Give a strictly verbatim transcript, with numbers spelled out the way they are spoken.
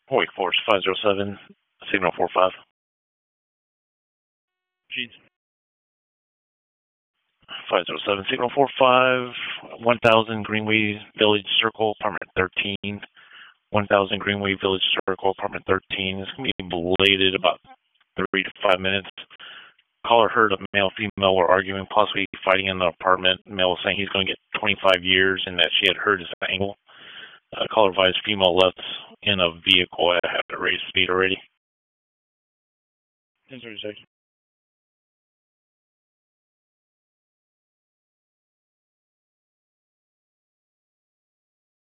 Wake Forest five zero seven, signal four five. Gene. five zero seven, signal four five, one thousand Greenway Village Circle, apartment thirteen. one thousand Greenway Village Circle, apartment thirteen. It's going to be belated about three to five minutes. Caller heard a male female were arguing, possibly fighting in the apartment. Male was saying he's going to get twenty-five years and that she had heard his angle. Uh, caller advised female left in a vehicle at a raised speed already. ten thirty-six.